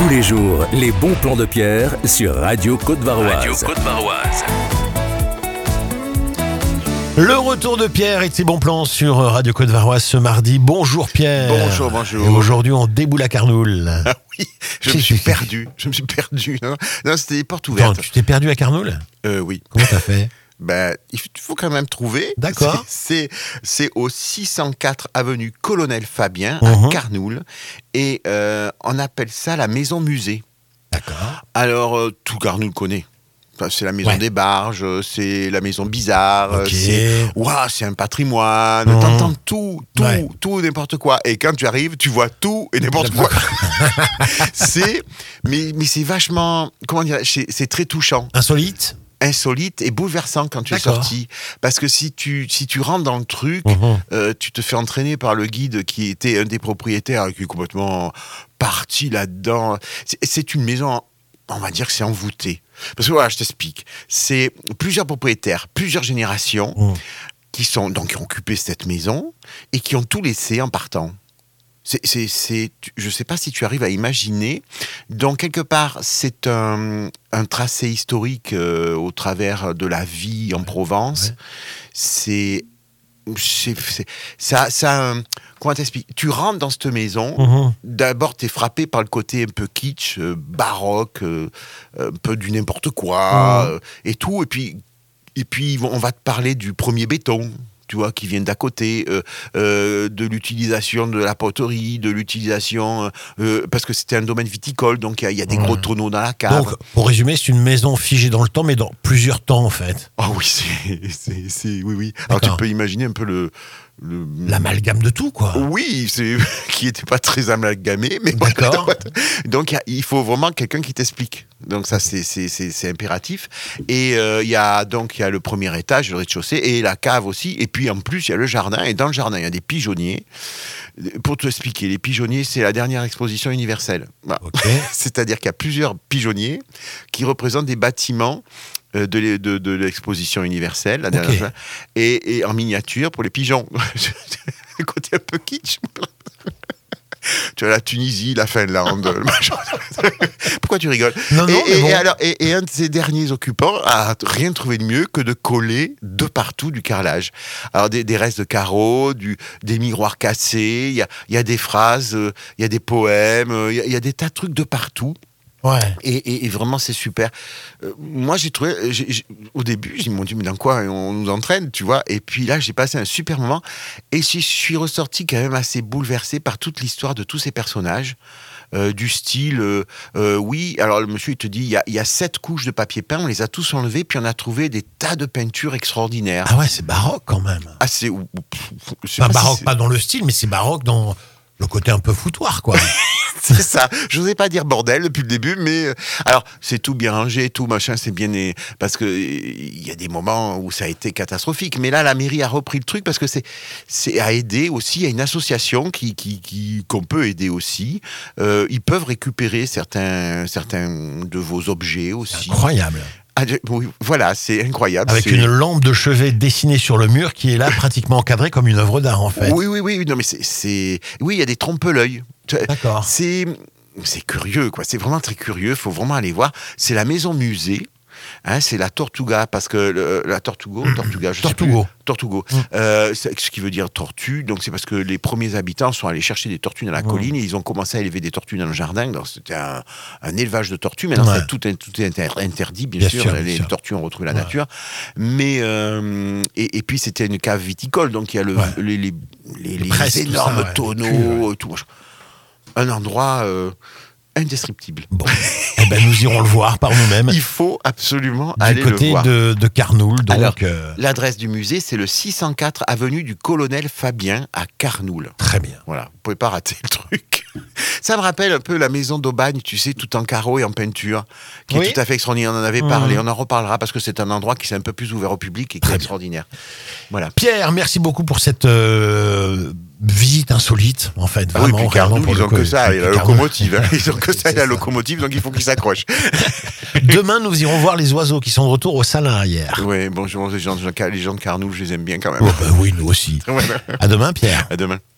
Tous les jours, les bons plans de Pierre sur Radio Côte-Varoise. Le retour de Pierre et de ses bons plans sur Radio Côte-Varoise ce mardi. Bonjour Pierre. Bonjour. Et aujourd'hui, on déboule à Carnoul. Ah oui, je me suis perdu. Non, c'était des portes ouvertes. Attends, tu t'es perdu à Carnoul ? Oui. Comment t'as fait ? Il faut quand même trouver. D'accord. C'est au 604 avenue Colonel Fabien, Mhm. à Carnoul. Et on appelle ça la maison musée. D'accord. Alors, tout Carnoul connaît. Enfin, c'est la maison Ouais. des barges, c'est la maison bizarre, Ok. c'est un patrimoine, Mhm. t'entends tout, Ouais. n'importe quoi. Et quand tu arrives, tu vois tout et n'importe quoi. Mais c'est vachement, comment dire, c'est très touchant, Insolite ? insolite et bouleversant quand tu es D'accord. sorti. Parce que si tu rentres dans le truc, Mhm. tu te fais entraîner par le guide qui était un des propriétaires et qui est complètement parti là-dedans. C'est une maison, on va dire que c'est envoûté. Parce que voilà, je t'explique. C'est plusieurs propriétaires, plusieurs générations Mhm. qui ont occupé cette maison et qui ont tout laissé en partant. Je ne sais pas si tu arrives à imaginer. Donc, quelque part, c'est un tracé historique au travers de la vie en Provence. Ouais. Comment t'expliques ? Tu rentres dans cette maison, Mhm. d'abord, tu es frappé par le côté un peu kitsch, baroque, un peu du n'importe quoi, et tout. Et puis, on va te parler du premier béton, tu vois, qui vient d'à côté, de l'utilisation de la poterie, de l'utilisation... parce que c'était un domaine viticole, donc il y a des gros tonneaux dans la cave. Donc, pour résumer, c'est une maison figée dans le temps, mais dans plusieurs temps, en fait. Ah oui, oui. Alors, tu D'accord. peux imaginer un peu le L'amalgame de tout, quoi. Oui, qui n'était pas très amalgamé, mais D'accord. voilà. Donc il faut vraiment quelqu'un qui t'explique. Donc ça c'est impératif. Et il y a le premier étage, le rez-de-chaussée et la cave aussi. Et puis en plus il y a le jardin et dans le jardin il y a des pigeonniers. Pour te expliquer, les pigeonniers c'est la dernière exposition universelle. Voilà. Ok. C'est-à-dire qu'il y a plusieurs pigeonniers qui représentent des bâtiments de l'exposition universelle, la dernière Ok. fois, et en miniature pour les pigeons. Le côté un peu kitsch. Tu as la Tunisie, la Finlande, le machin. Pourquoi tu rigoles ? Non, mais bon. Et un de ces derniers occupants a rien trouvé de mieux que de coller de partout du carrelage. Alors des restes de carreaux, des miroirs cassés, il y a des phrases, il y a des poèmes, il y a des tas de trucs de partout. Ouais. Et vraiment, c'est super. Moi, j'ai trouvé... au début, j'ai dit, mon Dieu, mais dans quoi on nous entraîne, tu vois ? Et puis là, j'ai passé un super moment. Et je suis ressorti quand même assez bouleversé par toute l'histoire de tous ces personnages. Du style... oui, alors le monsieur, il te dit, il y a 7 couches de papier peint, on les a tous enlevés, puis on a trouvé des tas de peintures extraordinaires. Ah ouais, c'est baroque, quand même. Ah, c'est... je sais Pas pas si baroque, c'est- pas dans le style, mais c'est baroque dans le côté un peu foutoir, quoi. C'est ça. Je n'osais pas dire bordel depuis le début, mais alors c'est tout bien rangé, tout machin, c'est bien parce que il y a des moments où ça a été catastrophique. Mais là, la mairie a repris le truc parce que c'est à aider aussi. Il y a une association qu'on peut aider aussi. Ils peuvent récupérer certains de vos objets aussi. Incroyable. Oui, voilà, c'est incroyable. Avec C'est- une lampe de chevet dessinée sur le mur qui est là pratiquement encadrée comme une œuvre d'art, en fait. Oui. Non, mais oui, il y a des trompe-l'œil. D'accord. C'est curieux, quoi. C'est vraiment très curieux. Faut vraiment aller voir. C'est la maison musée. Hein, c'est la Tortuga, parce que la Tortuga, je sais plus. Tortugo. Ce qui veut dire tortue. Donc c'est parce que les premiers habitants sont allés chercher des tortues dans la colline et ils ont commencé à élever des tortues dans le jardin. Donc c'était un élevage de tortues. Maintenant, Ouais. tout est interdit, bien Bien sûr. sûr, Les bien sûr. tortues ont retrouvé la nature. Mais et puis c'était une cave viticole, donc il y a les presses, tout énormes ça, ouais. tonneaux, tout. Un endroit indescriptible. Bon. Eh ben, nous irons le voir par nous-mêmes. Il faut absolument Du aller le côté voir. de Carnoul, donc. Alors, l'adresse du musée, c'est le 604 avenue du Colonel Fabien à Carnoul. Très bien. Voilà, vous pouvez pas rater le truc. Ça me rappelle un peu la maison d'Aubagne, tu sais, tout en carreau et en peinture, qui Oui. est tout à fait extraordinaire. On en avait parlé, on en reparlera parce que c'est un endroit qui s'est un peu plus ouvert au public et qui est extraordinaire. Voilà. Pierre, merci beaucoup pour cette visite insolite, en fait. Ah oui, Vraiment, puis Carnoul, vraiment, pour ils le ont coup. que ça, et la Puis Carnoul. locomotive. Hein. Ils ont que ça et C'est la ça. locomotive, donc il faut qu'ils s'accrochent. Demain, nous irons voir les oiseaux qui sont de retour au salon arrière. Oui, bonjour, les gens de Carnoul, je les aime bien quand même. Oh, bah oui, nous aussi. Voilà. À demain, Pierre. À demain.